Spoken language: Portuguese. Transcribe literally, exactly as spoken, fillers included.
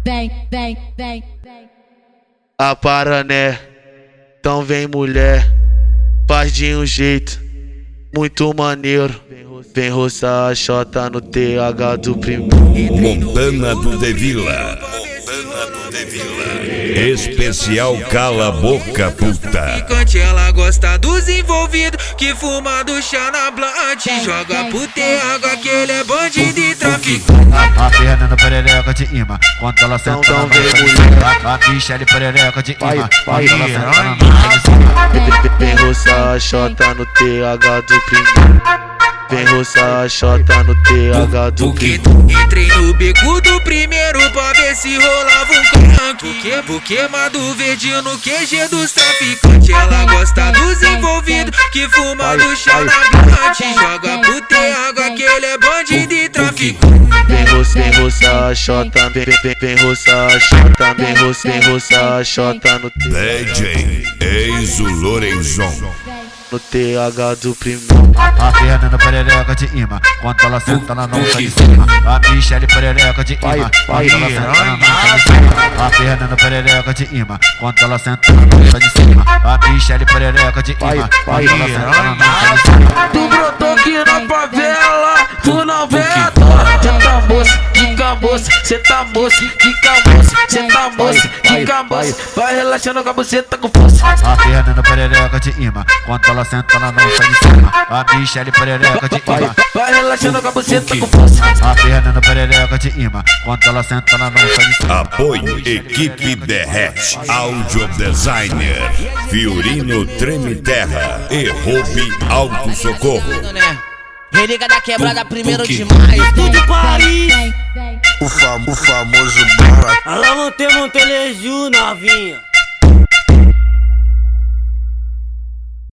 vem, vem, vem, vem. A Parané, então vem mulher, faz de um jeito muito maneiro. Vem roçar a chota no T H do primeiro. Montana do Devila. Montana do Devila. Especial Cala Boca Puta. Picante, ela gosta dos envolvidos que fuma do chá na blunt. Joga pro T H que ele é bandido e traficante. A Fernanda perereca de imã, quando ela senta na nossa. A Michele perereca de imã, quando ela senta na nossa. Vem roçar a chota no T H do primeiro. Vem roçar a chota no T H do primeiro. Entrei no beco do primeiro pra ver se rolava um crank. Porque Madu Verde no Q G dos traficantes. Ela gosta dos envolvidos que fuma do chá na blunt. Joga pro T H que ele é bandido e traficante. Vem roçar, vem roçar a chota, vem, vem, vem roçar a chota, vem roçar, vem roçar a chota no T D J Enzo Lorenzon. No T H do primeiro. A Fernanda perereca de imã, quando ela senta na nossa de cima. A Michele perereca de imã, quando ela senta na nossa de cima. A Fernanda perereca de imã, quando ela senta na nossa de cima. A Michele perereca de imã, quando ela senta na nossa de cima. Tu brotou aqui na favela, tu não vê a dor. Cê tá moço, fica moço, cê tá moço, fica moço, cê tá moço, fica moço. Vai relaxando com a buceta com força. A Fernanda perereca de imã, quando ela senta na nossa de cima. A Michele perereca de imã, vai relaxando com a buceta com força. A Fernanda perereca de imã, quando ela senta na nossa de cima. Apoio Equipe Derrete, Audio Designer, Fiorino Treme Terra e Rubi Auto Socorro. Religa da quebrada primeiro de maio. Estúdio Paris. O, fam o famoso Bora. Alô, Monte Monteleju, novinha.